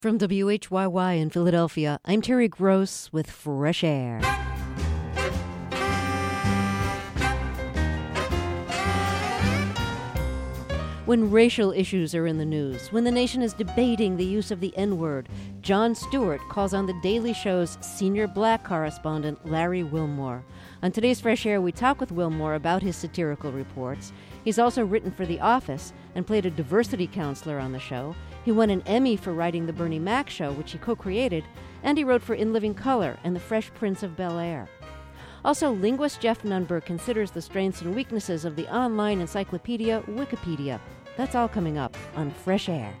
From WHYY in Philadelphia, I'm Terry Gross with Fresh Air. When racial issues are in the news, when the nation is debating the use of the N-word, Jon Stewart calls on The Daily Show's senior black correspondent, Larry Wilmore. On today's Fresh Air, we talk with Wilmore about his satirical reports. He's also written for The Office and played a diversity counselor on the show. He won an Emmy for writing The Bernie Mac Show, which he co-created, and he wrote for In Living Color and The Fresh Prince of Bel-Air. Also, linguist Jeff Nunberg considers the strengths and weaknesses of the online encyclopedia Wikipedia. That's all coming up on Fresh Air.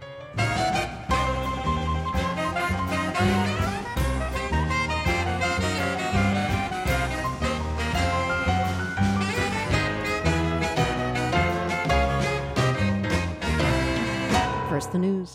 First, the news.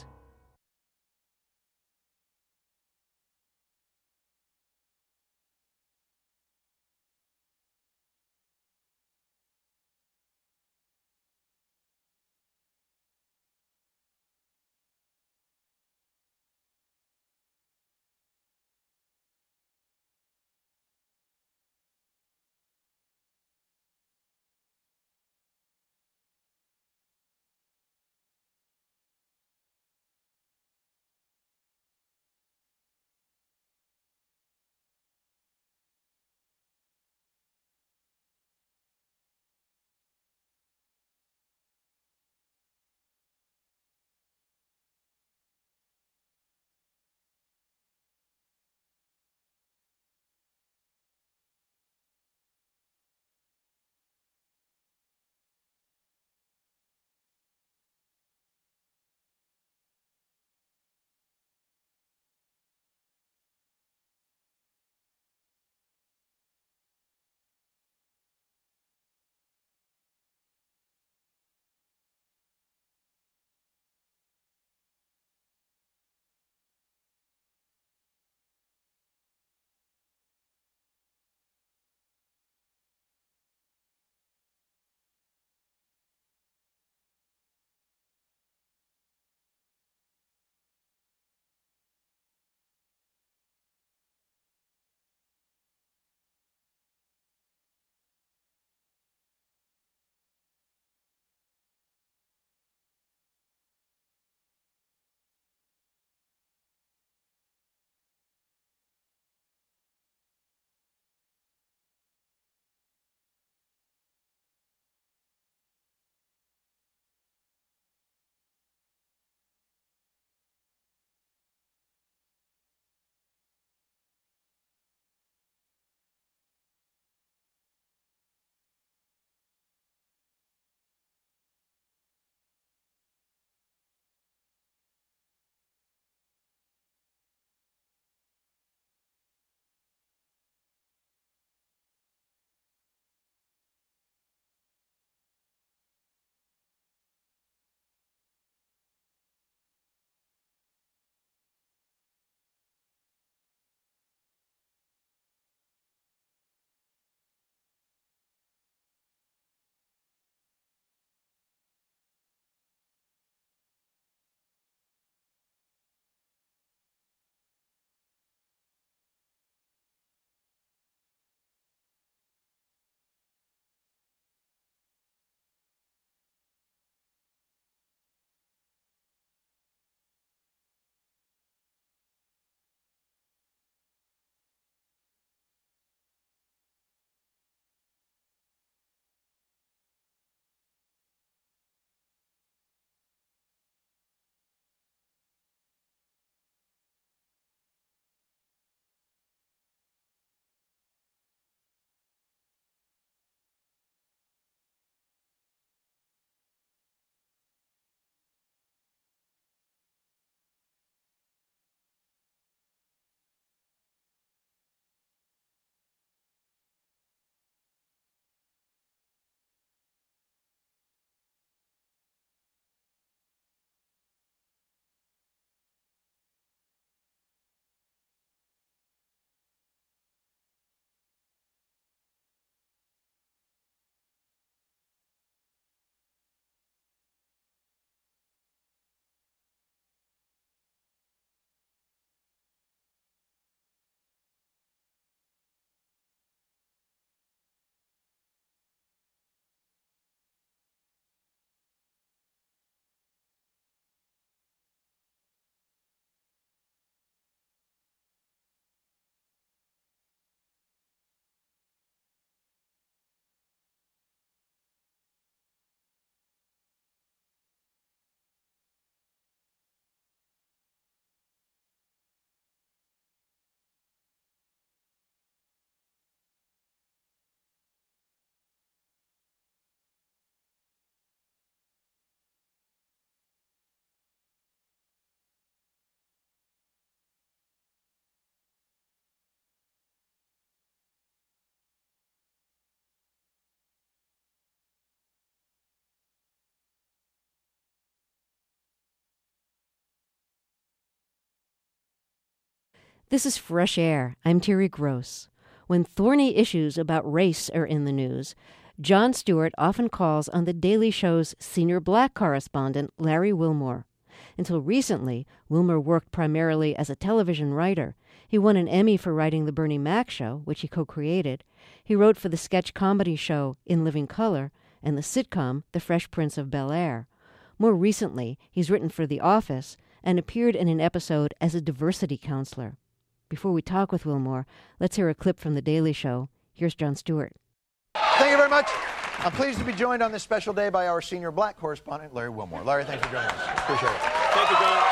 This is Fresh Air. I'm Terry Gross. When thorny issues about race are in the news, Jon Stewart often calls on The Daily Show's senior black correspondent, Larry Wilmore. Until recently, Wilmore worked primarily as a television writer. He won an Emmy for writing The Bernie Mac Show, which he co-created. He wrote for the sketch comedy show In Living Color and the sitcom The Fresh Prince of Bel-Air. More recently, he's written for The Office and appeared in an episode as a diversity counselor. Before we talk with Wilmore, let's hear a clip from The Daily Show. Here's Jon Stewart. Thank you very much. I'm pleased to be joined on this special day by our senior black correspondent, Larry Wilmore. Larry, thanks for joining us. Appreciate it. Thank you, John.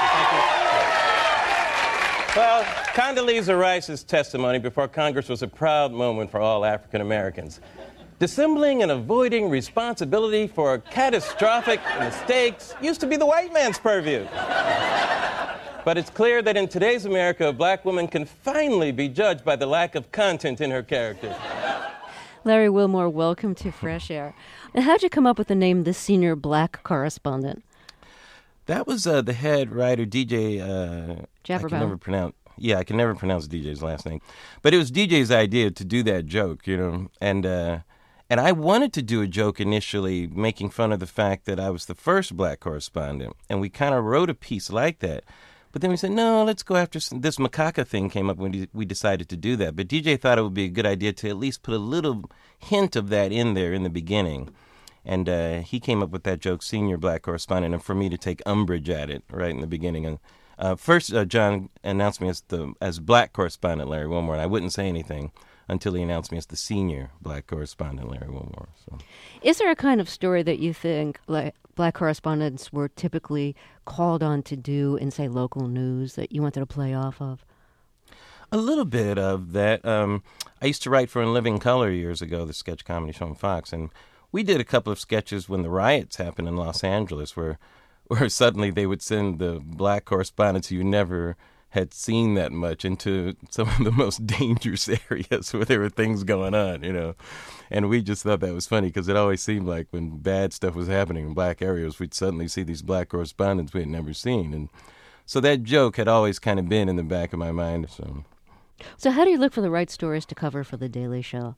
Thank you. Well, Condoleezza Rice's testimony before Congress was a proud moment for all African Americans. Dissembling and avoiding responsibility for catastrophic mistakes used to be the white man's purview. But it's clear that in today's America, a black woman can finally be judged by the lack of content in her character. Larry Wilmore, welcome to Fresh Air. Now, how'd you come up with the name The Senior Black Correspondent? That was the head writer, DJ... Jabberbaum. I can never pronounce DJ's last name. But it was DJ's idea to do that joke, you know, and I wanted to do a joke initially making fun of the fact that I was the first black correspondent, and we kind of wrote a piece like that. But then we said, no, let's go after this macaca thing came up when we decided to do that. But DJ thought it would be a good idea to at least put a little hint of that in there in the beginning. And he came up with that joke, senior black correspondent, and for me to take umbrage at it right in the beginning. And first, John announced me as black correspondent Larry Wilmore, and I wouldn't say anything until he announced me as the senior black correspondent Larry Wilmore. So. Is there a kind of story that you think black correspondents were typically called on to do in, say, local news that you wanted to play off of? A little bit of that. I used to write for In Living Color years ago, the sketch comedy show on Fox, and we did a couple of sketches when the riots happened in Los Angeles where suddenly they would send the black correspondents who you never had seen that much into some of the most dangerous areas where there were things going on, you know. And we just thought that was funny because it always seemed like when bad stuff was happening in black areas, we'd suddenly see these black correspondents we had never seen. And so that joke had always kind of been in the back of my mind. So how do you look for the right stories to cover for The Daily Show?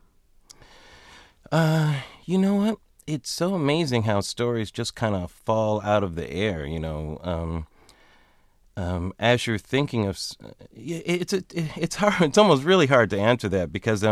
You know what? It's so amazing how stories just kind of fall out of the air, you know. As you're thinking of, it's hard. It's almost really hard to answer that because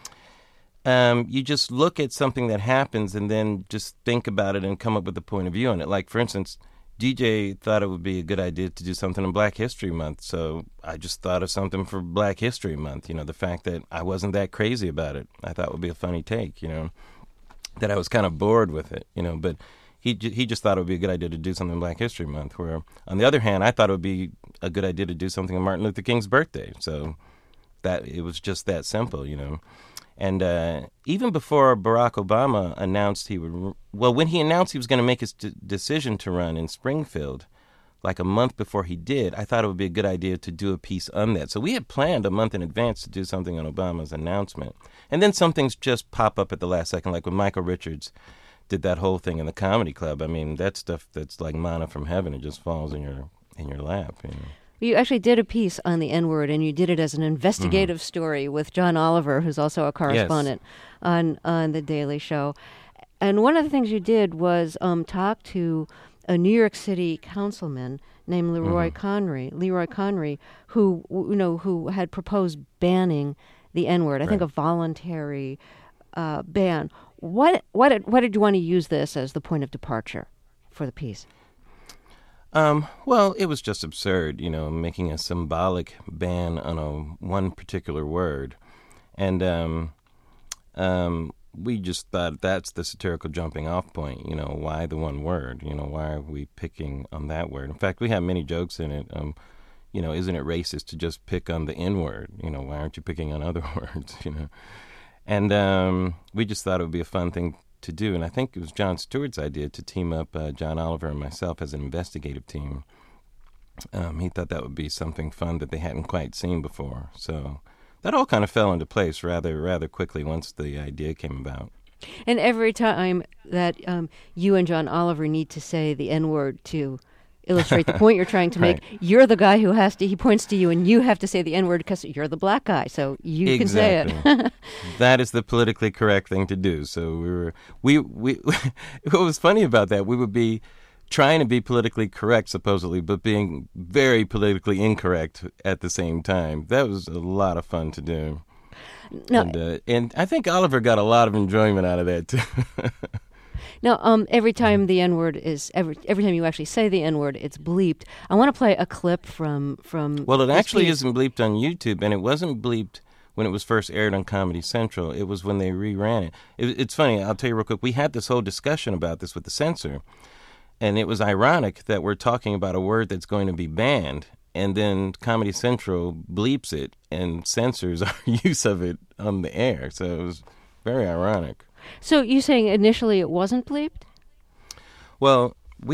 you just look at something that happens and then just think about it and come up with a point of view on it. Like, for instance, DJ thought it would be a good idea to do something in Black History Month, so I just thought of something for Black History Month. You know, the fact that I wasn't that crazy about it, I thought would be a funny take. You know, that I was kind of bored with it. You know, but. He just thought it would be a good idea to do something in Black History Month, where, on the other hand, I thought it would be a good idea to do something on Martin Luther King's birthday. So that it was just that simple, you know. And even before Barack Obama announced when he announced he was going to make his decision to run in Springfield, like a month before he did, I thought it would be a good idea to do a piece on that. So we had planned a month in advance to do something on Obama's announcement. And then some things just pop up at the last second, like when Michael Richards did that whole thing in the Comedy Club. I mean, that stuff that's like manna from heaven. It just falls in your lap. You know? You actually did a piece on the N-word, and you did it as an investigative story with John Oliver, who's also a correspondent on The Daily Show. And one of the things you did was talk to a New York City councilman named Leroy Conry, who had proposed banning the N-word. I think a voluntary ban. What did you want to use this as the point of departure for the piece? Well, it was just absurd, you know, making a symbolic ban on one particular word. And we just thought that's the satirical jumping off point, you know, why the one word? You know, why are we picking on that word? In fact, we have many jokes in it. You know, isn't it racist to just pick on the N-word? You know, why aren't you picking on other words, you know? And we just thought it would be a fun thing to do. And I think it was Jon Stewart's idea to team up John Oliver and myself as an investigative team. He thought that would be something fun that they hadn't quite seen before. So that all kind of fell into place rather quickly once the idea came about. And every time that you and John Oliver need to say the N-word to illustrate the point you're trying to make. Right. You're the guy who he points to you and you have to say the N-word because you're the black guy, so you can say it. That is the politically correct thing to do. So we what was funny about that, we would be trying to be politically correct, supposedly, but being very politically incorrect at the same time. That was a lot of fun to do. No. And I think Oliver got a lot of enjoyment out of that, too. Now, every time the N-word is every time you actually say the N-word, it's bleeped. I want to play a clip from. Well, it actually piece. isn't bleeped on YouTube, and it wasn't bleeped when it was first aired on Comedy Central. It was when they reran it. It's funny. I'll tell you real quick. We had this whole discussion about this with the censor, and it was ironic that we're talking about a word that's going to be banned, and then Comedy Central bleeps it and censors our use of it on the air. So it was very ironic. So you're saying initially it wasn't bleeped? Well,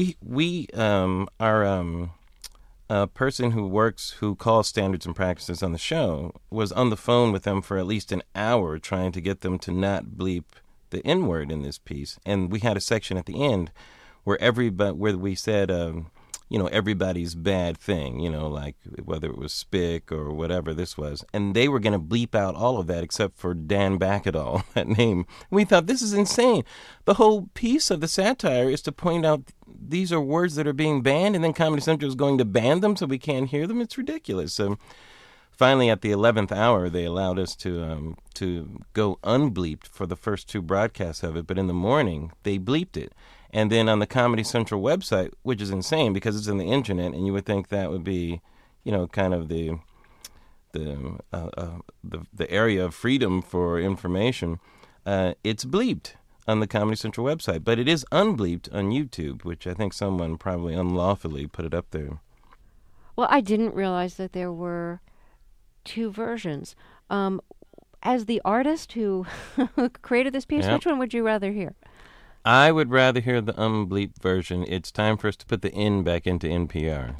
our person who calls Standards and Practices on the show was on the phone with them for at least an hour trying to get them to not bleep the N-word in this piece. And we had a section at the end where we said, everybody's bad thing, like whether it was Spick or whatever this was. And they were going to bleep out all of that except for Dan Backadall, that name. And we thought, this is insane. The whole piece of the satire is to point out these are words that are being banned, and then Comedy Central is going to ban them so we can't hear them. It's ridiculous. So finally, at the 11th hour, they allowed us to go unbleeped for the first two broadcasts of it. But in the morning, they bleeped it. And then on the Comedy Central website, which is insane because it's on the internet, and you would think that would be, kind of the area of freedom for information. It's bleeped on the Comedy Central website, but it is unbleeped on YouTube, which I think someone probably unlawfully put it up there. Well, I didn't realize that there were two versions. As the artist who created this piece, which one would you rather hear? I would rather hear the unbleeped version. It's time for us to put the N back into NPR.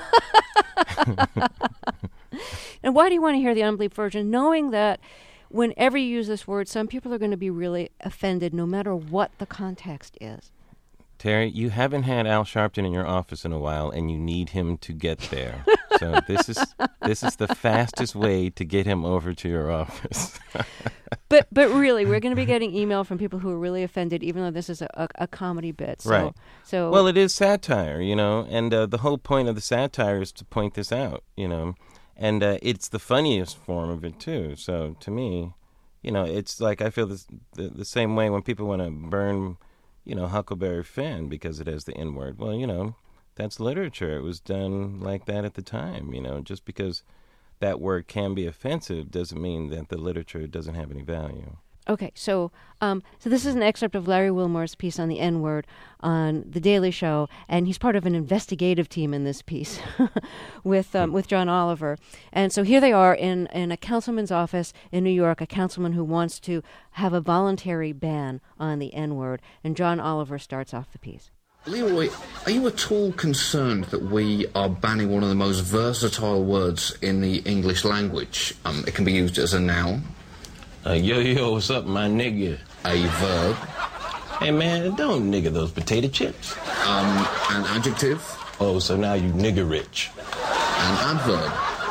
So. And why do you want to hear the unbleeped version, knowing that whenever you use this word, some people are going to be really offended no matter what the context is? Terry, you haven't had Al Sharpton in your office in a while, and you need him to get there. So this is the fastest way to get him over to your office. But really, we're going to be getting email from people who are really offended, even though this is a comedy bit. So, right. So well, it is satire, and the whole point of the satire is to point this out, and it's the funniest form of it too. So to me, it's like I feel the same way when people want to burn, Huckleberry Finn because it has the N-word. Well, that's literature. It was done like that at the time. Just because that word can be offensive doesn't mean that the literature doesn't have any value. Okay, so this is an excerpt of Larry Wilmore's piece on the N-word on The Daily Show, and he's part of an investigative team in this piece with John Oliver. And so here they are in a councilman's office in New York, a councilman who wants to have a voluntary ban on the N-word, and John Oliver starts off the piece. Leroy, are you at all concerned that we are banning one of the most versatile words in the English language? It can be used as a noun. Yo, what's up, my nigga? A verb. Hey, man, don't nigga those potato chips. An adjective. Oh, so now you nigga rich. An adverb.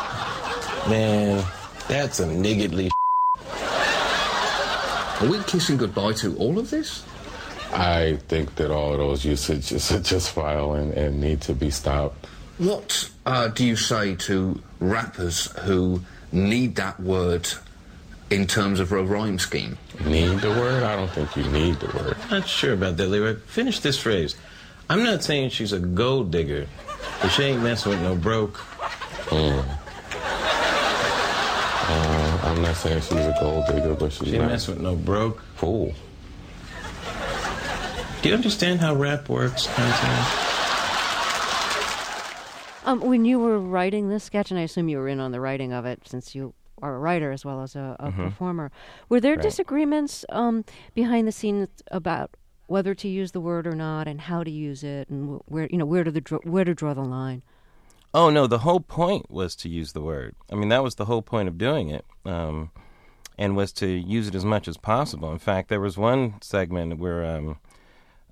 Man, that's some niggardly Are we kissing goodbye to all of this? I think that all of those usages are just vile and need to be stopped. What do you say to rappers who need that word in terms of a rhyme scheme? Need the word? I don't think you need the word. Not sure about that, Leroy. Finish this phrase. I'm not saying she's a gold digger, but she ain't messing with no broke. I'm not saying she's a gold digger, but she ain't messing with no broke fool. Do you understand how rap works, Constantine? When you were writing this sketch, and I assume you were in on the writing of it since you are a writer as well as a performer, were there disagreements behind the scenes about whether to use the word or not and how to use it and where to draw the line? Oh, no, the whole point was to use the word. I mean, that was the whole point of doing it, and was to use it as much as possible. In fact, there was one segment where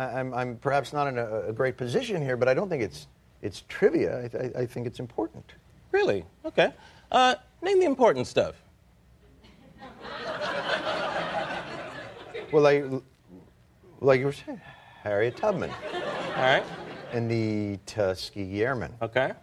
I'm perhaps not in a great position here, but I don't think it's trivia. I think it's important. Really? Okay. Name the important stuff. Well, like you were saying, Harriet Tubman. All right. And the Tuskegee Airmen. Okay.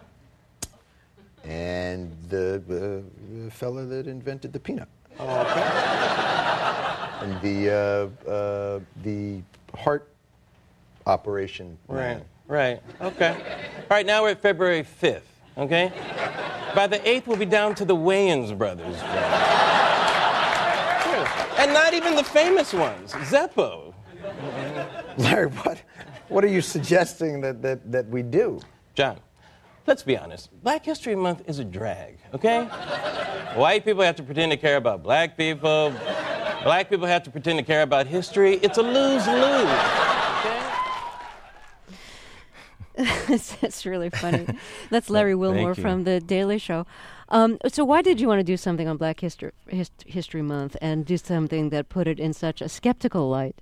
And the fella that invented the peanut. Okay. And the heart operation. Right. Right. Okay. All right. Now we're at February 5th. Okay. By the 8th, we'll be down to the Wayans brothers. And not even the famous ones. Zeppo. Larry, what are you suggesting that we do? John, let's be honest. Black History Month is a drag, okay? White people have to pretend to care about black people. Black people have to pretend to care about history. It's a lose-lose, okay? That's really funny. That's Larry Wilmore from The Daily Show. So why did you want to do something on Black History Month and do something that put it in such a skeptical light?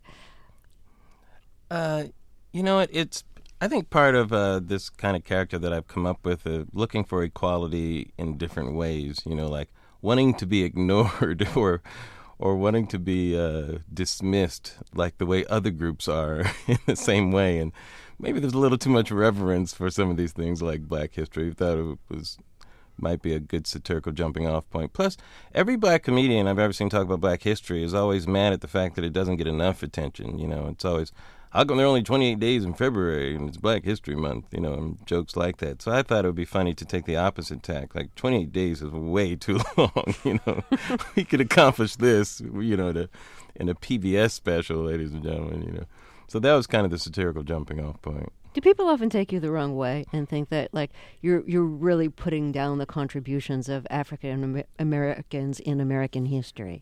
You know what? I think part of this kind of character that I've come up with, looking for equality in different ways, you know, like wanting to be ignored or wanting to be dismissed like the way other groups are in the same way. And maybe there's a little too much reverence for some of these things like Black history. I thought it might be a good satirical jumping off point. Plus, every black comedian I've ever seen talk about black history is always mad at the fact that it doesn't get enough attention. You know, it's always, how come there are only 28 days in February and it's Black History Month, you know, and jokes like that. So I thought it would be funny to take the opposite tack. Like, 28 days is way too long, you know. We could accomplish this, you know, in a PBS special, ladies and gentlemen, you know. So that was kind of the satirical jumping off point. Do people often take you the wrong way and think that, like, you're really putting down the contributions of African Americans in American history?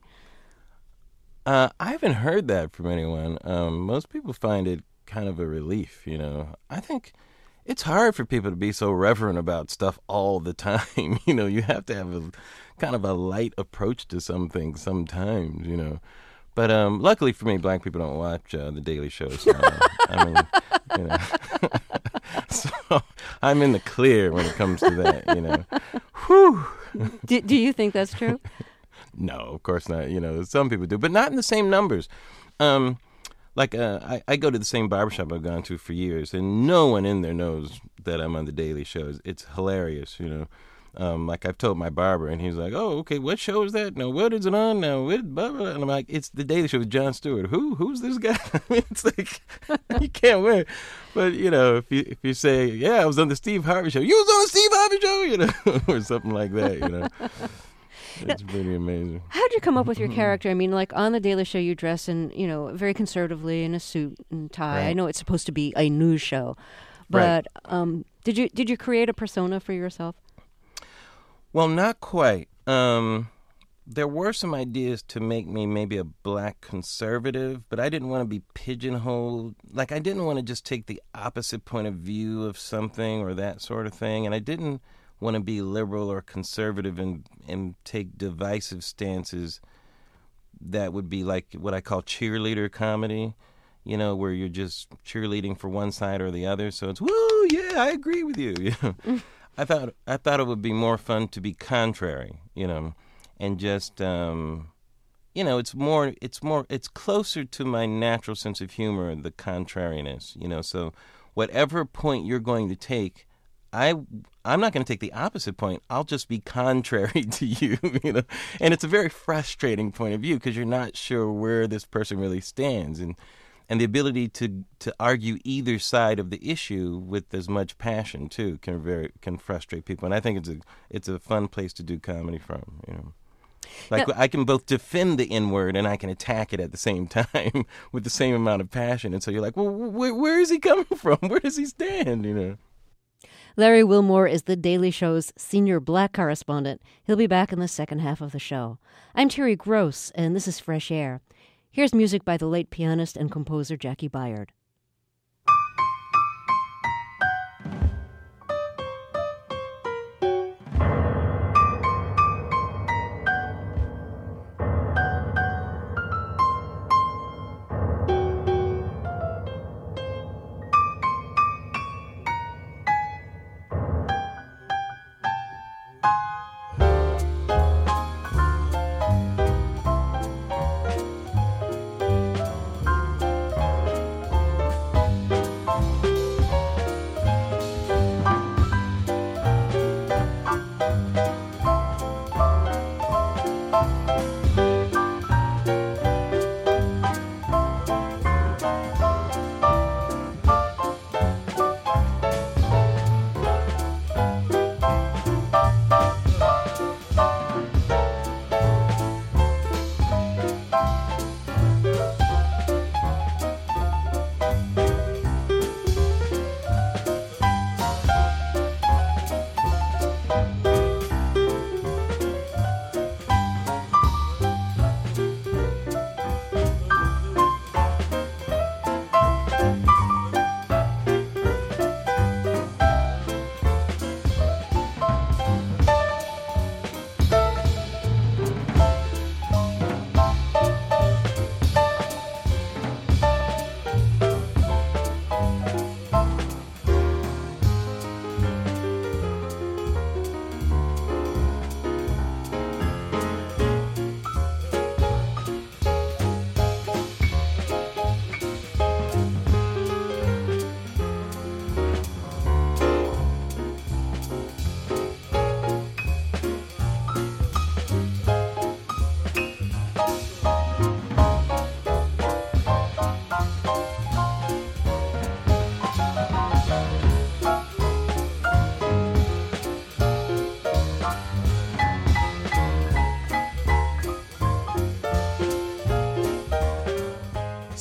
I haven't heard that from anyone. Most people find it kind of a relief, you know. I think it's hard for people to be so reverent about stuff all the time. You know, you have to have a kind of a light approach to some things sometimes, you know. But luckily for me, black people don't watch The Daily Show. So, I mean, you know. So I'm in the clear when it comes to that, you know. Whew. Do you think that's true? No, of course not. You know, some people do, but not in the same numbers. I go to the same barbershop I've gone to for years, and no one in there knows that I'm on The Daily Show. It's hilarious, you know. Like I've told my barber, and he's like, "Oh, okay, what show is that? No, what is it on now? Blah, blah. And I'm like, "It's The Daily Show with Jon Stewart." Who's this guy? I mean, it's like you can't win. But you know, if you say, "Yeah, I was on the Steve Harvey Show," you was on the Steve Harvey Show, you know, or something like that, you know. It's pretty amazing. How'd you come up with your character? I mean, like on The Daily Show, you dress in, you know, very conservatively in a suit and tie. Right. I know it's supposed to be a news show, but did you create a persona for yourself? Well, not quite. There were some ideas to make me maybe a black conservative, but I didn't want to be pigeonholed. Like, I didn't want to just take the opposite point of view of something or that sort of thing, and I didn't want to be liberal or conservative and take divisive stances that would be like what I call cheerleader comedy, you know, where you're just cheerleading for one side or the other. So it's, woo, yeah, I agree with you. You know? I thought it would be more fun to be contrary, you know, and just, you know, it's closer to my natural sense of humor, the contrariness, you know. So whatever point you're going to take, I'm not going to take the opposite point. I'll just be contrary to you, you know. And it's a very frustrating point of view because you're not sure where this person really stands, and the ability to argue either side of the issue with as much passion too can frustrate people. And I think it's a fun place to do comedy from, you know. Like, I can both defend the N-word and I can attack it at the same time with the same amount of passion. And so you're like, well, where is he coming from? Where does he stand, you know? Larry Wilmore is The Daily Show's senior black correspondent. He'll be back in the second half of the show. I'm Terry Gross, and this is Fresh Air. Here's music by the late pianist and composer Jackie Byard.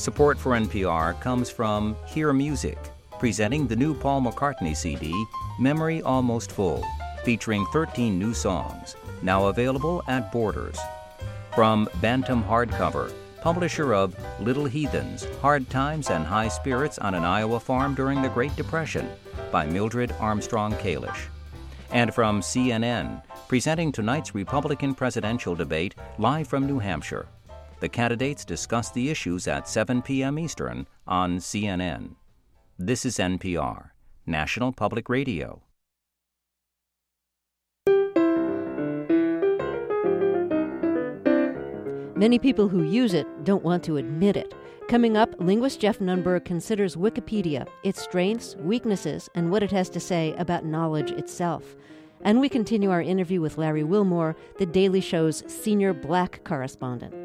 Support for NPR comes from Hear Music, presenting the new Paul McCartney CD, Memory Almost Full, featuring 13 new songs, now available at Borders. From Bantam Hardcover, publisher of Little Heathens, Hard Times and High Spirits on an Iowa Farm During the Great Depression, by Mildred Armstrong Kalish. And from CNN, presenting tonight's Republican presidential debate live from New Hampshire. The candidates discuss the issues at 7 p.m. Eastern on CNN. This is NPR, National Public Radio. Many people who use it don't want to admit it. Coming up, linguist Jeff Nunberg considers Wikipedia, its strengths, weaknesses, and what it has to say about knowledge itself. And we continue our interview with Larry Wilmore, The Daily Show's senior black correspondent.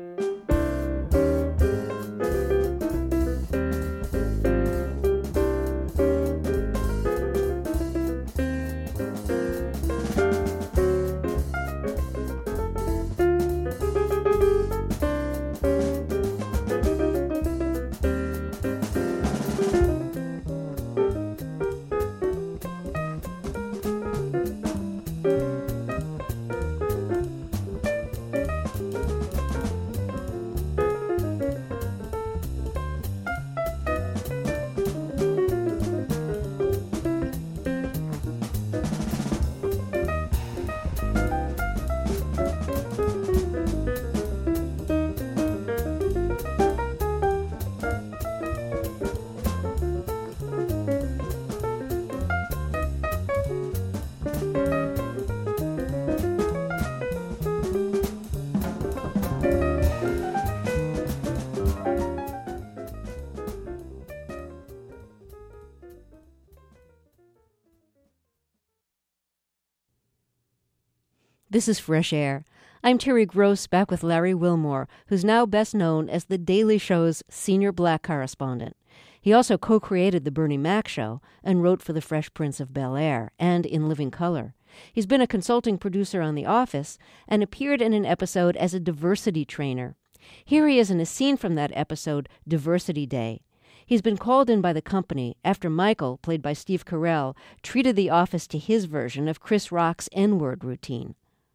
This is Fresh Air. I'm Terry Gross, back with Larry Wilmore, who's now best known as The Daily Show's senior black correspondent. He also co-created The Bernie Mac Show and wrote for The Fresh Prince of Bel-Air and In Living Color. He's been a consulting producer on The Office and appeared in an episode as a diversity trainer. Here he is in a scene from that episode, Diversity Day. He's been called in by the company after Michael, played by Steve Carell, treated The Office to his version of Chris Rock's N-word routine.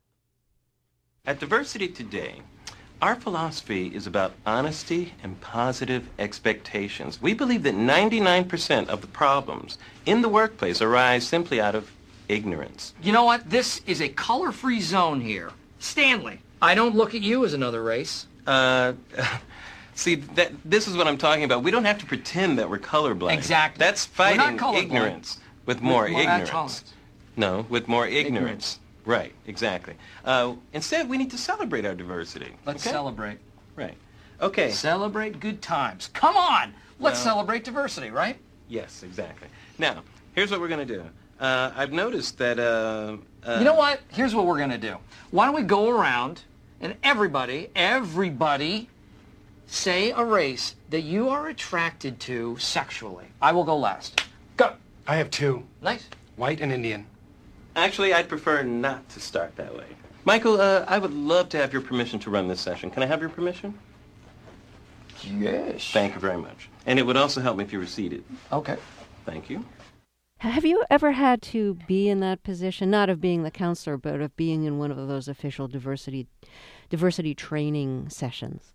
At Diversity Today, our philosophy is about honesty and positive expectations. We believe that 99% of the problems in the workplace arise simply out of ignorance. You know what? This is a color-free zone here. Stanley, I don't look at you as another race. See, this is what I'm talking about. We don't have to pretend that we're colorblind. Exactly. That's fighting ignorance with more ignorance. No, with more ignorance. Right, exactly. Instead, we need to celebrate our diversity. Let's celebrate. Right. Okay. Celebrate good times. Come on! Let's celebrate diversity, right? Yes, exactly. Now, here's what we're going to do. I've noticed that... you know what? Here's what we're going to do. Why don't we go around and everybody say a race that you are attracted to sexually. I will go last. Go. I have two. Nice. White and Indian. Actually, I'd prefer not to start that way. Michael, I would love to have your permission to run this session. Can I have your permission? Yes. Thank you very much. And it would also help me if you were seated. Okay. Thank you. Have you ever had to be in that position, not of being the counselor, but of being in one of those official diversity training sessions?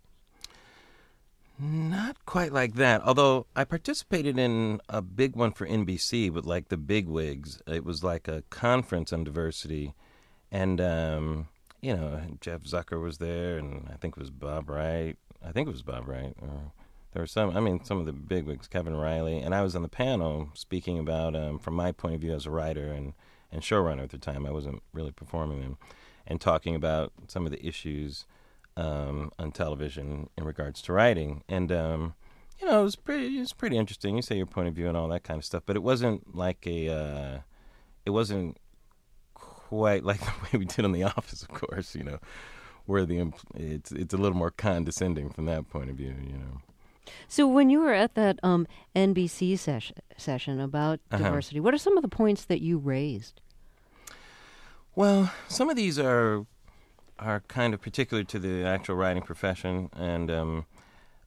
Not quite like that, although I participated in a big one for NBC with, like, the bigwigs. It was like a conference on diversity, and, Jeff Zucker was there, and I think it was Bob Wright. Or there were some of the bigwigs, Kevin Riley, and I was on the panel speaking about, from my point of view as a writer and showrunner at the time, I wasn't really performing them, and talking about some of the issues on television in regards to writing, and it was pretty interesting. You say your point of view and all that kind of stuff, but it wasn't like it wasn't quite like the way we did on The Office, of course. Where it's a little more condescending from that point of view. So when you were at that NBC session about diversity, what are some of the points that you raised? Well, some of these are kind of particular to the actual writing profession, and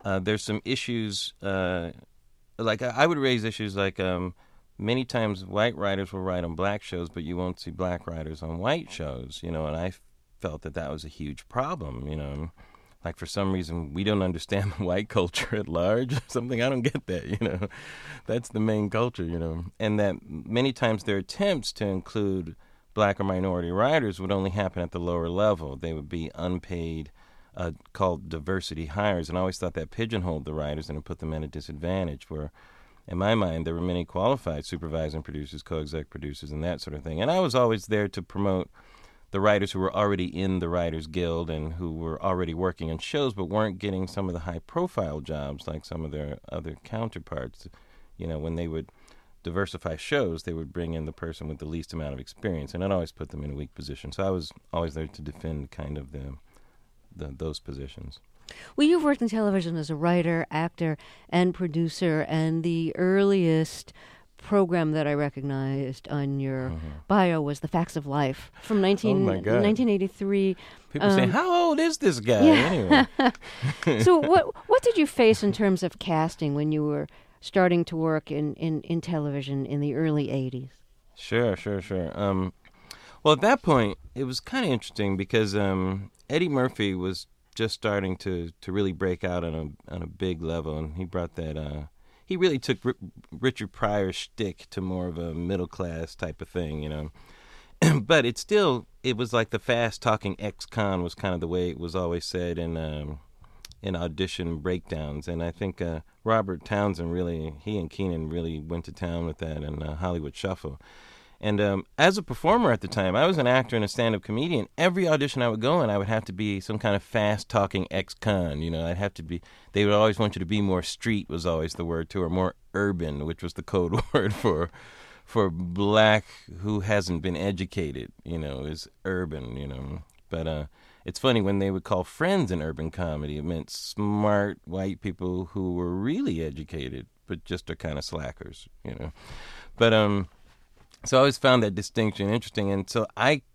there's some issues, like I would raise issues like many times white writers will write on black shows, but you won't see black writers on white shows, and I felt that was a huge problem, Like, for some reason, we don't understand the white culture at large. Something, I don't get that, That's the main culture, And that many times their attempts to include black or minority writers would only happen at the lower level. They would be unpaid, called diversity hires. And I always thought that pigeonholed the writers and put them at a disadvantage, where, in my mind, there were many qualified supervising producers, co-exec producers, and that sort of thing. And I was always there to promote the writers who were already in the Writers Guild and who were already working on shows but weren't getting some of the high-profile jobs like some of their other counterparts. When they would diversify shows, they would bring in the person with the least amount of experience, and it always put them in a weak position. So I was always there to defend kind of those positions. Well, you've worked in television as a writer, actor, and producer, and the earliest program that I recognized on your bio was The Facts of Life from 1983. People say, how old is this guy? Yeah. Anyway. So what did you face in terms of casting when you were starting to work in television in the early 80s? Sure. Well, at that point, it was kind of interesting because Eddie Murphy was just starting to really break out on a big level, and he brought that... he really took Richard Pryor's shtick to more of a middle-class type of thing, But it was like the fast-talking ex-con was kind of the way it was always said in audition breakdowns. And I think Robert Townsend he and Keenan really went to town with that in Hollywood Shuffle. And as a performer at the time, I was an actor and a stand-up comedian. Every audition I would go in, I would have to be some kind of fast-talking ex-con. I'd have to be. They would always want you to be more street, was always the word too, or more urban, which was the code word for black who hasn't been educated. Is urban. But it's funny, when they would call Friends an urban comedy, it meant smart white people who were really educated, but just are kind of slackers. But So I always found that distinction interesting, and so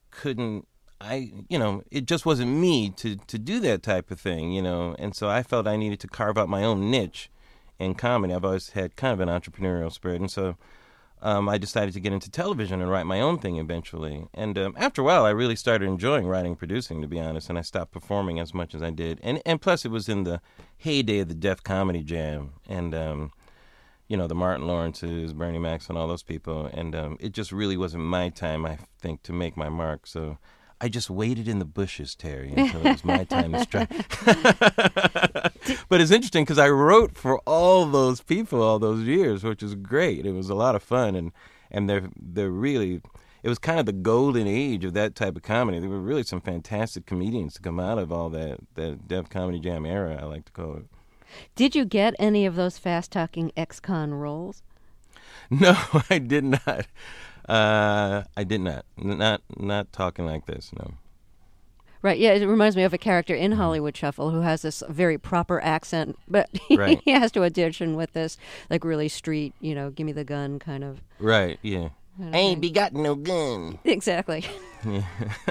it just wasn't me to do that type of thing, and so I felt I needed to carve out my own niche in comedy. I've always had kind of an entrepreneurial spirit, and so I decided to get into television and write my own thing eventually. And after a while, I really started enjoying writing and producing, to be honest, and I stopped performing as much as I did. And plus, it was in the heyday of the Def Comedy Jam, and the Martin Lawrences, Bernie Macs, and all those people. And it just really wasn't my time, I think, to make my mark. So I just waited in the bushes, Terry, until it was my time to strike. But it's interesting because I wrote for all those people all those years, which is great. It was a lot of fun. And they're really... It was kind of the golden age of that type of comedy. There were really some fantastic comedians to come out of all that Def Comedy Jam era, I like to call it. Did you get any of those fast-talking ex-con roles? No, I did not. I did not. Not talking like this, no. Right, yeah, it reminds me of a character in Hollywood Shuffle who has this very proper accent, but Right. he has to audition with this, like, really street, give me the gun kind of. Right, yeah. I ain't be got no gun. Exactly. Yeah.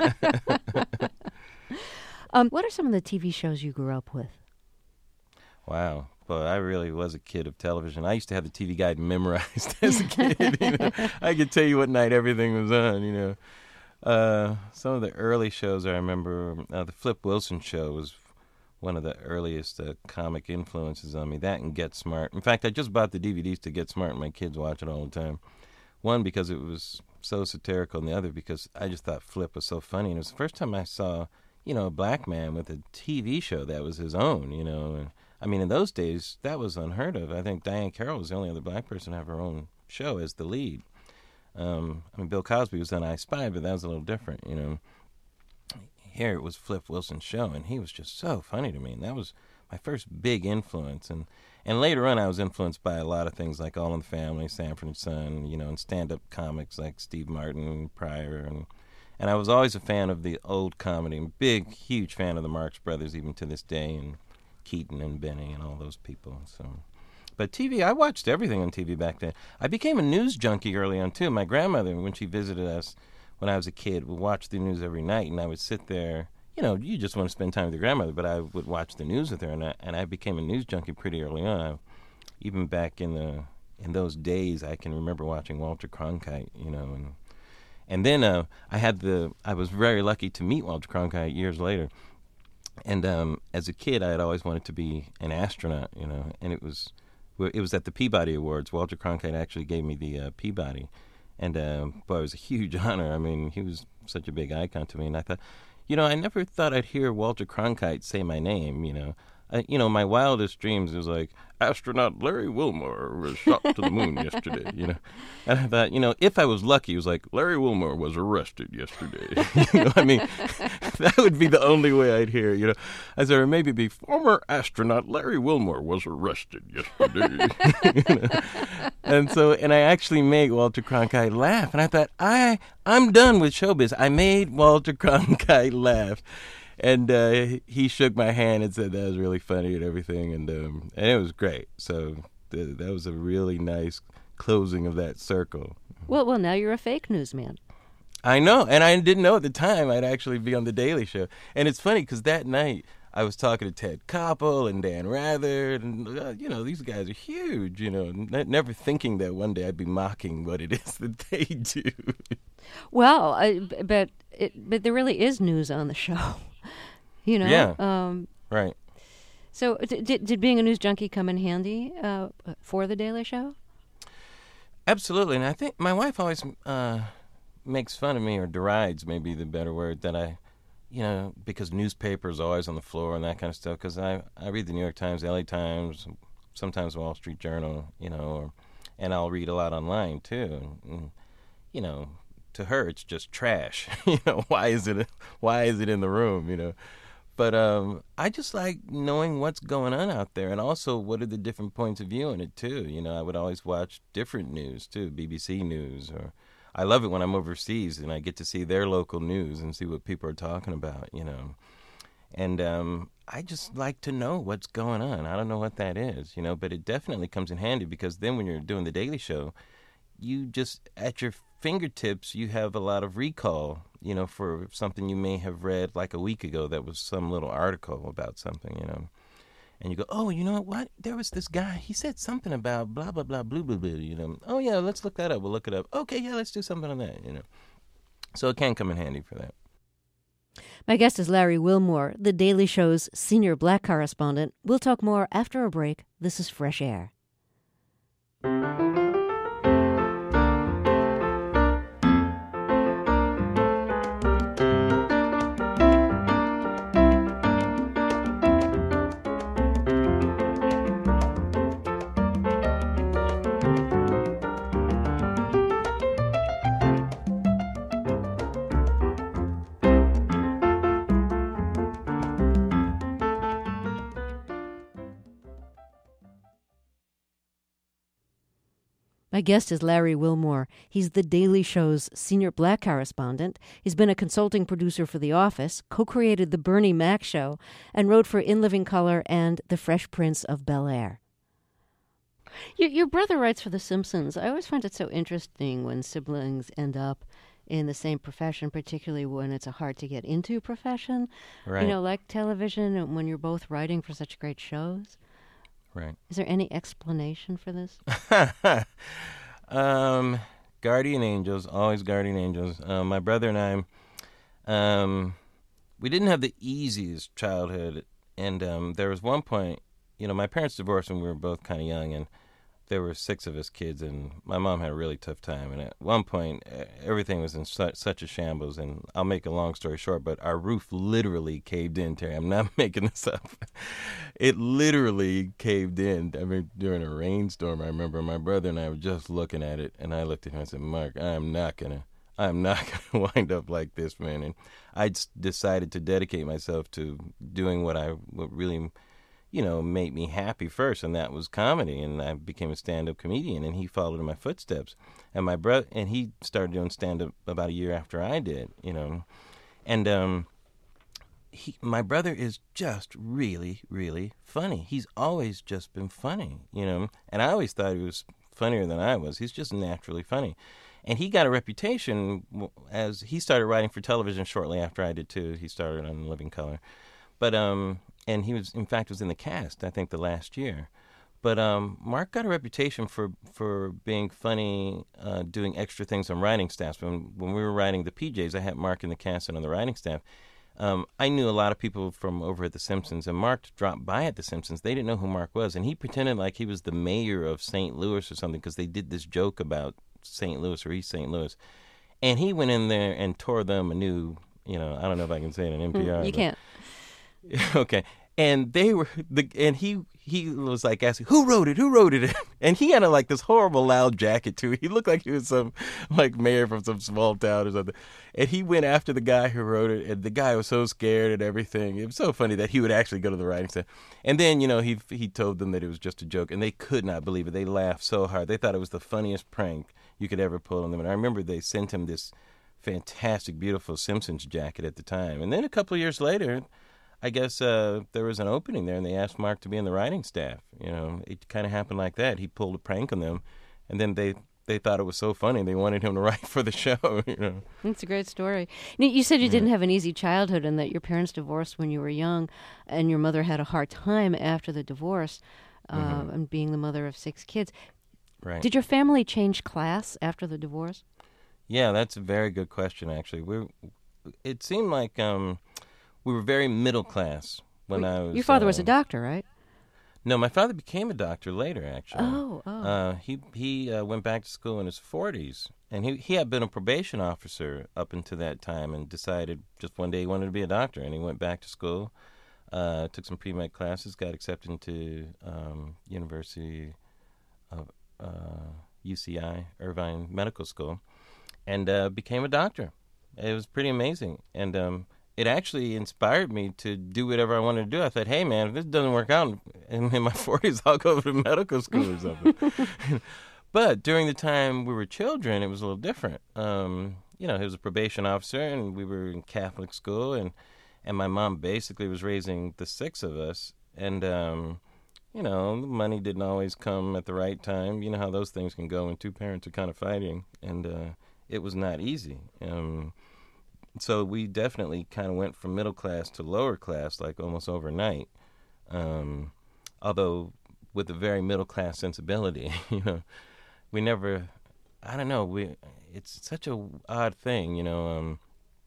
What are some of the TV shows you grew up with? Wow. But I really was a kid of television. I used to have the TV guide memorized as a kid. I could tell you what night everything was on, Some of the early shows I remember, the Flip Wilson Show was one of the earliest comic influences on me. That and Get Smart. In fact, I just bought the DVDs to Get Smart, and my kids watch it all the time. One, because it was so satirical, and the other because I just thought Flip was so funny. And it was the first time I saw, a black man with a TV show that was his own, And, I mean, in those days, that was unheard of. I think Diane Carroll was the only other black person to have her own show as the lead. Bill Cosby was on I Spy, but that was a little different, Here it was Flip Wilson's show, and he was just so funny to me, and that was my first big influence. And later on, I was influenced by a lot of things like All in the Family, Sanford and Son, and stand-up comics like Steve Martin, Pryor, and I was always a fan of the old comedy, and big, huge fan of the Marx Brothers, even to this day, and Keaton and Benny and all those people. So, but TV, I watched everything on TV back then. I became a news junkie early on, too. My grandmother, when she visited us when I was a kid, would watch the news every night, and I would sit there, you just want to spend time with your grandmother. But I would watch the news with her, and I became a news junkie pretty early on. Even back in those days, I can remember watching Walter Cronkite, and then I was very lucky to meet Walter Cronkite years later. And as a kid, I had always wanted to be an astronaut, and it was at the Peabody Awards. Walter Cronkite actually gave me the Peabody, and boy, it was a huge honor. I mean, he was such a big icon to me, and I thought, I never thought I'd hear Walter Cronkite say my name, my wildest dreams was like, astronaut Larry Wilmore was shot to the moon yesterday, And I thought, if I was lucky, it was like, Larry Wilmore was arrested yesterday. That would be the only way I'd hear, I said, or maybe be former astronaut Larry Wilmore was arrested yesterday. And I actually made Walter Cronkite laugh. And I thought, I'm done with showbiz. I made Walter Cronkite laugh. And he shook my hand and said that was really funny and everything, and it was great. So that was a really nice closing of that circle. Well, now you're a fake newsman. I know, and I didn't know at the time I'd actually be on The Daily Show. And it's funny because that night I was talking to Ted Koppel and Dan Rather, and these guys are huge. Never thinking that one day I'd be mocking what it is that they do. Well, but there really is news on the show. Yeah. Right. So did being a news junkie come in handy for The Daily Show? Absolutely. And I think my wife always makes fun of me, or derides, maybe the better word, that I, because newspapers are always on the floor and that kind of stuff, because I read the New York Times, the LA Times, sometimes the Wall Street Journal, and I'll read a lot online too. And to her it's just trash. Why is it in the room, But I just like knowing what's going on out there, and also what are the different points of view in it, too. I would always watch different news, too, BBC News. Or I love it when I'm overseas and I get to see their local news and see what people are talking about, And I just like to know what's going on. I don't know what that is, but it definitely comes in handy, because then when you're doing The Daily Show, you just, at your fingertips, you have a lot of recall, for something you may have read like a week ago that was some little article about something, And you go, oh, you know what? There was this guy. He said something about blah, blah, blah, blah, blah, blah, Oh, yeah, let's look that up. We'll look it up. Okay, yeah, let's do something on that, So it can come in handy for that. My guest is Larry Wilmore, The Daily Show's senior black correspondent. We'll talk more after a break. This is Fresh Air. My guest is Larry Wilmore. He's The Daily Show's senior black correspondent. He's been a consulting producer for The Office, co-created The Bernie Mac Show, and wrote for In Living Color and The Fresh Prince of Bel-Air. Your brother writes for The Simpsons. I always find it so interesting when siblings end up in the same profession, particularly when it's a hard-to-get-into profession. Right. Like television, and when you're both writing for such great shows. Right. Is there any explanation for this? Guardian angels, always guardian angels. My brother and I, we didn't have the easiest childhood, and there was one point, my parents divorced when we were both kind of young, and there were 6 of us kids, and my mom had a really tough time. And at one point, everything was in such a shambles. And I'll make a long story short, but our roof literally caved in, Terry. I'm not making this up. It literally caved in. I mean, during a rainstorm, I remember my brother and I were just looking at it, and I looked at him and said, Mark, I'm not gonna wind up like this, man. And I decided to dedicate myself to doing what really made me happy first, and that was comedy. And I became a stand-up comedian, and he followed in my footsteps. And my brother, and he started doing stand-up about a year after I did, And my brother is just really, really funny. He's always just been funny, And I always thought he was funnier than I was. He's just naturally funny. And he got a reputation as he started writing for television shortly after I did too. He started on Living Color, but and he was in fact was in the cast I think the last year. But Mark got a reputation for being funny, doing extra things on writing staffs. When we were writing the PJs, I had Mark in the cast and on the writing staff. I knew a lot of people from over at The Simpsons, and Mark dropped by at The Simpsons. They didn't know who Mark was, and he pretended like he was the mayor of St. Louis or something because they did this joke about St. Louis or East St. Louis. And he went in there and tore them a new, I don't know if I can say it on NPR. You can't. Okay. And they were he was like asking, who wrote it? And he had like this horrible loud jacket too. He looked like he was some like mayor from some small town or something. And he went after the guy who wrote it, and the guy was so scared and everything. It was so funny that he would actually go to the writing staff. And then, he told them that it was just a joke, and they could not believe it. They laughed so hard. They thought it was the funniest prank you could ever pull on them. And I remember they sent him this fantastic, beautiful Simpsons jacket at the time. And then a couple of years later, I guess there was an opening there, and they asked Mark to be in the writing staff. It kind of happened like that. He pulled a prank on them, and then they thought it was so funny they wanted him to write for the show. It's a great story. Now, you said you didn't have an easy childhood, and that your parents divorced when you were young, and your mother had a hard time after the divorce, and being the mother of 6 kids. Right. Did your family change class after the divorce? Yeah, that's a very good question. Actually, it seemed like we were very middle class when I was. Your father was a doctor, right? No, my father became a doctor later. Actually, he went back to school in his 40s, and he had been a probation officer up until that time, and decided just one day he wanted to be a doctor, and he went back to school, took some pre-med classes, got accepted into University of UCI, Irvine Medical School, and became a doctor. It was pretty amazing, and it actually inspired me to do whatever I wanted to do. I thought, hey, man, if this doesn't work out in my 40s, I'll go to medical school or something. But during the time we were children, it was a little different. He was a probation officer, and we were in Catholic school, and my mom basically was raising the 6 of us. And, the money didn't always come at the right time. You know how those things can go when 2 parents are kind of fighting, and it was not easy. So we definitely kind of went from middle class to lower class, like almost overnight. Although with a very middle class sensibility, we never. I don't know. It's such a odd thing,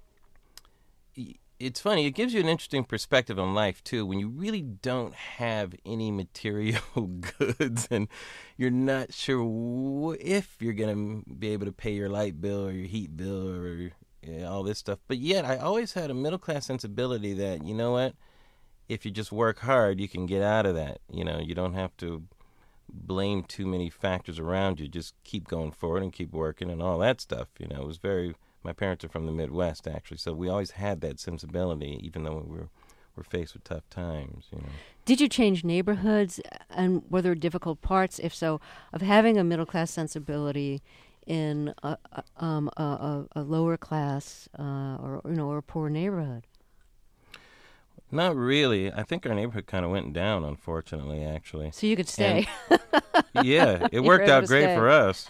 It's funny. It gives you an interesting perspective on life too, when you really don't have any material goods, and you're not sure if you're gonna be able to pay your light bill or your heat bill or all this stuff. But yet I always had a middle-class sensibility that, you know what, if you just work hard, you can get out of that. You don't have to blame too many factors around you. Just keep going forward and keep working and all that stuff. It was my parents are from the Midwest, actually, so we always had that sensibility, even though we were faced with tough times. Did you change neighborhoods, and were there difficult parts, if so, of having a middle-class sensibility in a lower class or a poor neighborhood? Not really. I think our neighborhood kind of went down, unfortunately, actually. So you could stay. Yeah, it worked out great for us.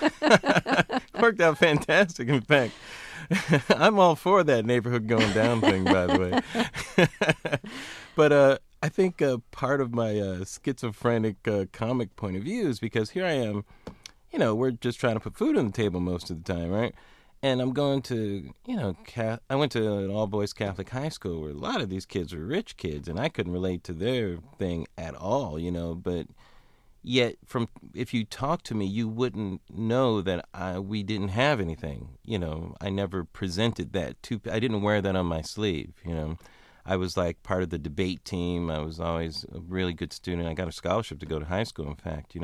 Worked out fantastic, in fact. I'm all for that neighborhood going down thing, by the way. But I think part of my schizophrenic comic point of view is because here I am, we're just trying to put food on the table most of the time, right? And I'm going to, I went to an all-boys Catholic high school where a lot of these kids were rich kids, and I couldn't relate to their thing at all, but yet if you talk to me, you wouldn't know that we didn't have anything. I never presented that I didn't wear that on my sleeve, I was like part of the debate team. I was always a really good student. I got a scholarship to go to high school, in fact,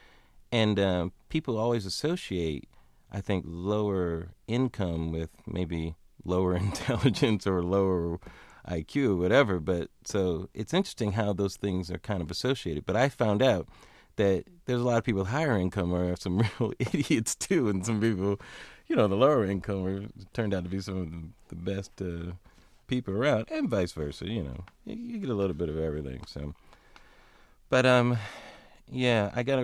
And people always associate, I think, lower income with maybe lower intelligence or lower IQ or whatever. But so it's interesting how those things are kind of associated. But I found out that there's a lot of people with higher income are some real idiots too, and some people, the lower income turned out to be some of the best people around, and vice versa. You get a little bit of everything. So, but yeah,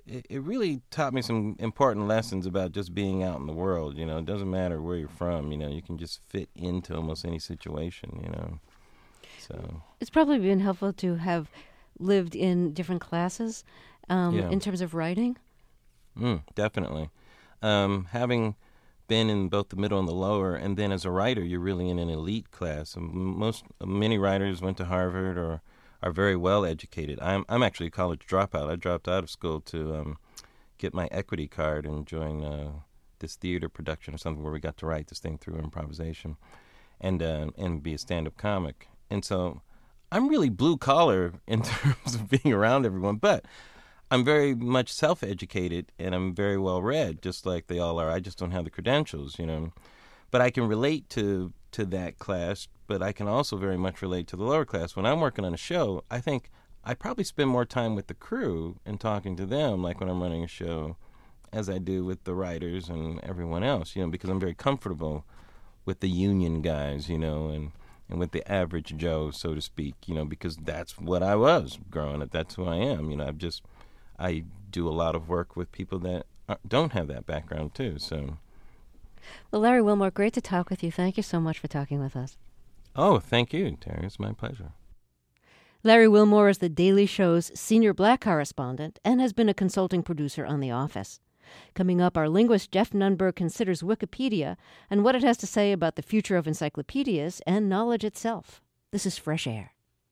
it really taught me some important lessons about just being out in the world. It doesn't matter where you're from. You can just fit into almost any situation. So it's probably been helpful to have lived in different classes in terms of writing. Definitely. Having been in both the middle and the lower, and then as a writer, you're really in an elite class. Many writers went to Harvard or are very well educated. I'm actually a college dropout. I dropped out of school to get my equity card and join this theater production or something where we got to write this thing through improvisation and be a stand-up comic. And so I'm really blue collar in terms of being around everyone, but I'm very much self-educated and I'm very well read, just like they all are. I just don't have the credentials, But I can relate to that class, but I can also very much relate to the lower class. When I'm working on a show, I think I probably spend more time with the crew and talking to them, like when I'm running a show, as I do with the writers and everyone else, because I'm very comfortable with the union guys, and with the average Joe, so to speak, because that's what I was growing up. That's who I am. I do a lot of work with people that don't have that background, too. So, well, Larry Wilmore, great to talk with you. Thank you so much for talking with us. Oh, thank you, Terry. It's my pleasure. Larry Wilmore is The Daily Show's senior black correspondent and has been a consulting producer on The Office. Coming up, our linguist Jeff Nunberg considers Wikipedia and what it has to say about the future of encyclopedias and knowledge itself. This is Fresh Air.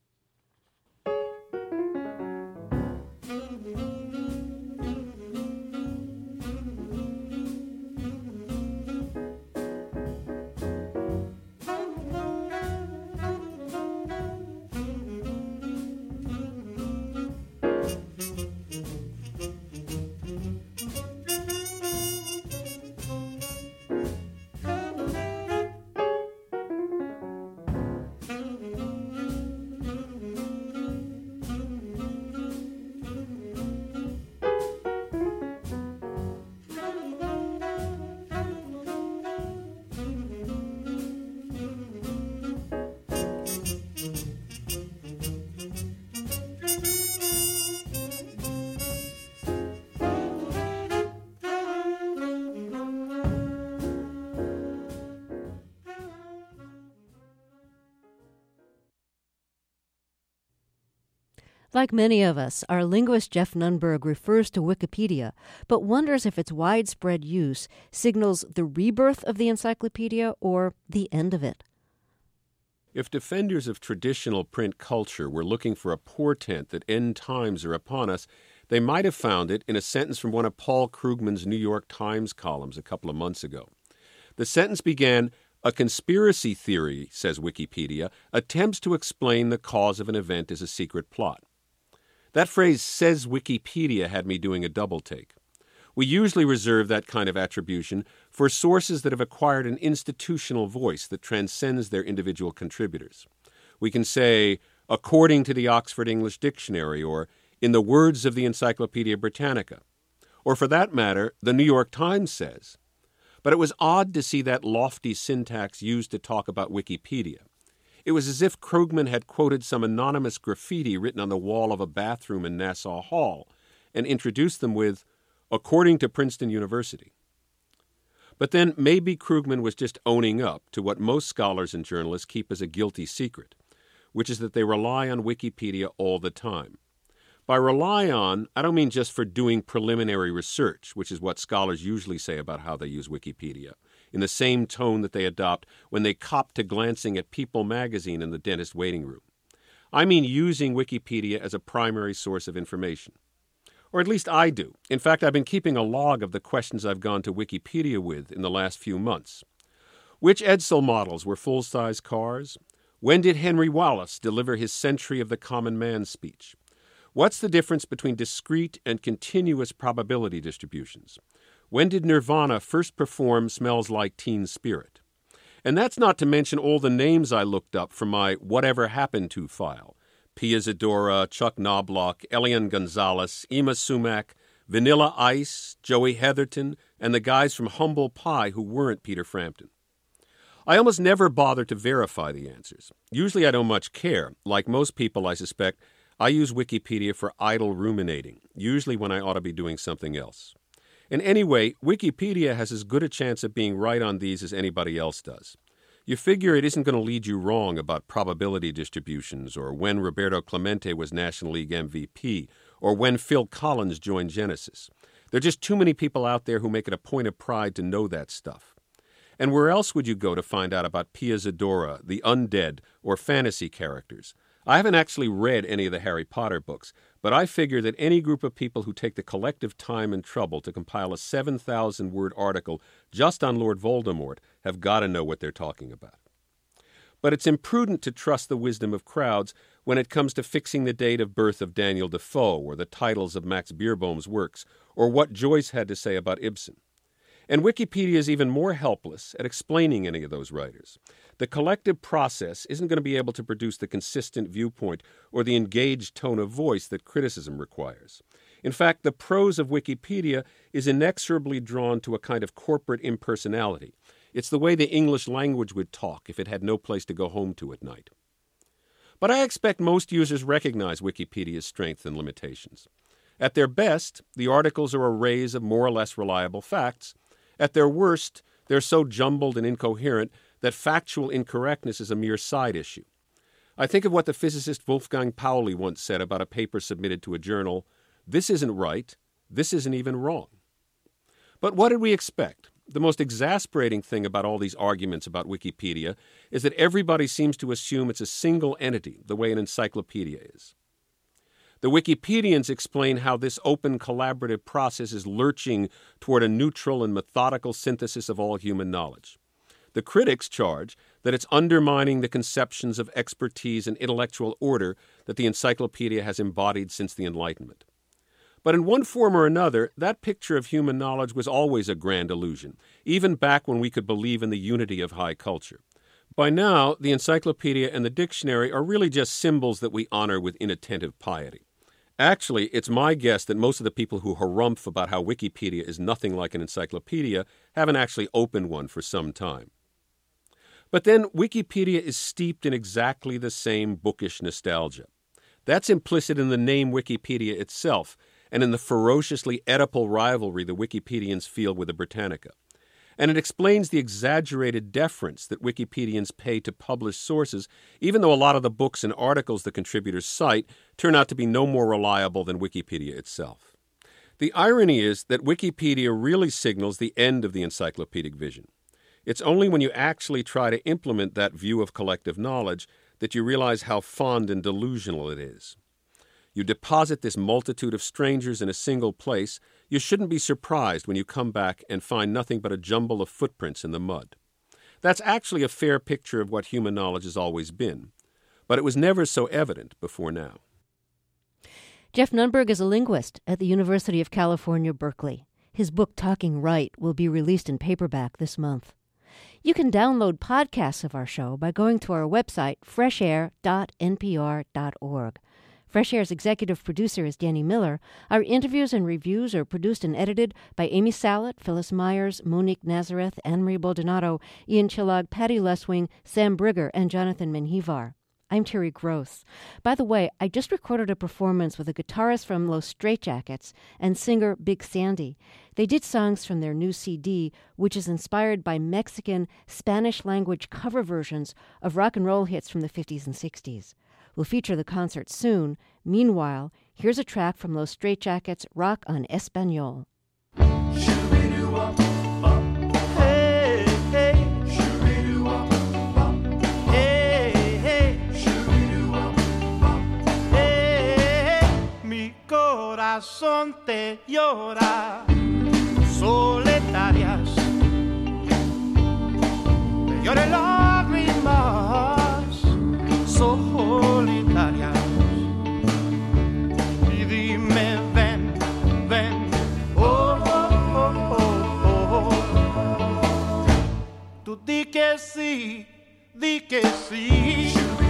Like many of us, our linguist Jeff Nunberg refers to Wikipedia, but wonders if its widespread use signals the rebirth of the encyclopedia or the end of it. If defenders of traditional print culture were looking for a portent that end times are upon us, they might have found it in a sentence from one of Paul Krugman's New York Times columns a couple of months ago. The sentence began, "A conspiracy theory, says Wikipedia, attempts to explain the cause of an event as a secret plot." That phrase, "says Wikipedia," had me doing a double take. We usually reserve that kind of attribution for sources that have acquired an institutional voice that transcends their individual contributors. We can say, according to the Oxford English Dictionary, or in the words of the Encyclopedia Britannica, or for that matter, the New York Times says. But it was odd to see that lofty syntax used to talk about Wikipedia. It was as if Krugman had quoted some anonymous graffiti written on the wall of a bathroom in Nassau Hall and introduced them with, according to Princeton University. But then maybe Krugman was just owning up to what most scholars and journalists keep as a guilty secret, which is that they rely on Wikipedia all the time. By rely on, I don't mean just for doing preliminary research, which is what scholars usually say about how they use Wikipedia, in the same tone that they adopt when they cop to glancing at People magazine in the dentist waiting room. I mean using Wikipedia as a primary source of information. Or at least I do. In fact, I've been keeping a log of the questions I've gone to Wikipedia with in the last few months. Which Edsel models were full-size cars? When did Henry Wallace deliver his Century of the Common Man speech? What's the difference between discrete and continuous probability distributions? When did Nirvana first perform Smells Like Teen Spirit? And that's not to mention all the names I looked up from my Whatever Happened To file. Pia Zadora, Chuck Knobloch, Elian Gonzalez, Emma Sumac, Vanilla Ice, Joey Heatherton, and the guys from Humble Pie who weren't Peter Frampton. I almost never bother to verify the answers. Usually I don't much care. Like most people, I suspect, I use Wikipedia for idle ruminating, usually when I ought to be doing something else. And anyway, Wikipedia has as good a chance of being right on these as anybody else does. You figure it isn't going to lead you wrong about probability distributions, or when Roberto Clemente was National League MVP, or when Phil Collins joined Genesis. There are just too many people out there who make it a point of pride to know that stuff. And where else would you go to find out about Pia Zadora, the undead, or fantasy characters? I haven't actually read any of the Harry Potter books, but I figure that any group of people who take the collective time and trouble to compile a 7,000-word article just on Lord Voldemort have got to know what they're talking about. But it's imprudent to trust the wisdom of crowds when it comes to fixing the date of birth of Daniel Defoe, or the titles of Max Beerbohm's works, or what Joyce had to say about Ibsen. And Wikipedia is even more helpless at explaining any of those writers. The collective process isn't going to be able to produce the consistent viewpoint or the engaged tone of voice that criticism requires. In fact, the prose of Wikipedia is inexorably drawn to a kind of corporate impersonality. It's the way the English language would talk if it had no place to go home to at night. But I expect most users recognize Wikipedia's strengths and limitations. At their best, the articles are arrays of more or less reliable facts. At their worst, they're so jumbled and incoherent that factual incorrectness is a mere side issue. I think of what the physicist Wolfgang Pauli once said about a paper submitted to a journal: "This isn't right, this isn't even wrong." But what did we expect? The most exasperating thing about all these arguments about Wikipedia is that everybody seems to assume it's a single entity, the way an encyclopedia is. The Wikipedians explain how this open collaborative process is lurching toward a neutral and methodical synthesis of all human knowledge. The critics charge that it's undermining the conceptions of expertise and intellectual order that the encyclopedia has embodied since the Enlightenment. But in one form or another, that picture of human knowledge was always a grand illusion, even back when we could believe in the unity of high culture. By now, the encyclopedia and the dictionary are really just symbols that we honor with inattentive piety. Actually, it's my guess that most of the people who harumph about how Wikipedia is nothing like an encyclopedia haven't actually opened one for some time. But then Wikipedia is steeped in exactly the same bookish nostalgia. That's implicit in the name Wikipedia itself and in the ferociously Oedipal rivalry the Wikipedians feel with the Britannica. And it explains the exaggerated deference that Wikipedians pay to published sources, even though a lot of the books and articles the contributors cite turn out to be no more reliable than Wikipedia itself. The irony is that Wikipedia really signals the end of the encyclopedic vision. It's only when you actually try to implement that view of collective knowledge that you realize how fond and delusional it is. You deposit this multitude of strangers in a single place, you shouldn't be surprised when you come back and find nothing but a jumble of footprints in the mud. That's actually a fair picture of what human knowledge has always been, but it was never so evident before now. Jeff Nunberg is a linguist at the University of California, Berkeley. His book, Talking Right, will be released in paperback this month. You can download podcasts of our show by going to our website, freshair.npr.org. Fresh Air's executive producer is Danny Miller. Our interviews and reviews are produced and edited by Amy Salet, Phyllis Myers, Monique Nazareth, Anne-Marie Baldonado, Ian Chillag, Patty Leswing, Sam Brigger, and Jonathan Menjivar. I'm Terry Gross. By the way, I just recorded a performance with a guitarist from Los Straitjackets and singer Big Sandy. They did songs from their new CD, which is inspired by Mexican Spanish-language cover versions of rock and roll hits from the 50s and 60s. We'll feature the concert soon. Meanwhile, here's a track from Los Straitjackets' Rock on Español. Corazón te llora, solitarias, te lloran lágrimas, solitarias. Y dime, ven, ven, oh, oh, oh, oh. Tú di que sí, di que sí.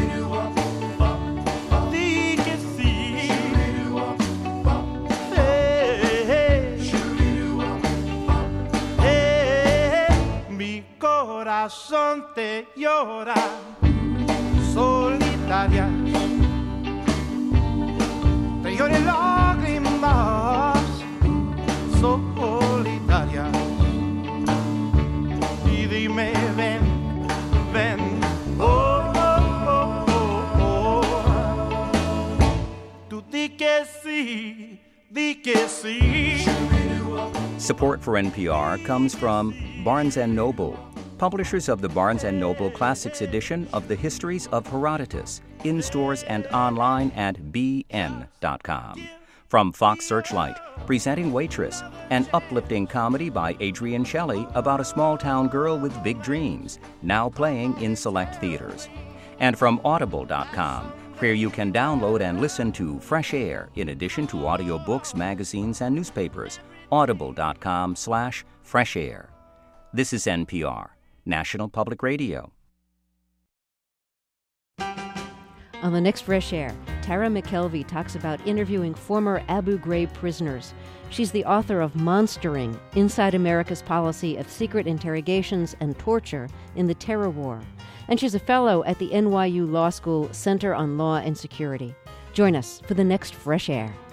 Corazón te llora, solitarias. que sí. Support for NPR comes from Barnes & Noble, publishers of the Barnes & Noble Classics edition of the Histories of Herodotus, in stores and online at bn.com. From Fox Searchlight, presenting Waitress, an uplifting comedy by Adrienne Shelley about a small-town girl with big dreams, now playing in select theaters. And from Audible.com, where you can download and listen to Fresh Air in addition to audiobooks, magazines, and newspapers. Audible.com/Fresh Air. This is NPR, National Public Radio. On the next Fresh Air, Tara McKelvey talks about interviewing former Abu Ghraib prisoners. She's the author of Monstering, Inside America's Policy of Secret Interrogations and Torture in the Terror War. And she's a fellow at the NYU Law School Center on Law and Security. Join us for the next Fresh Air.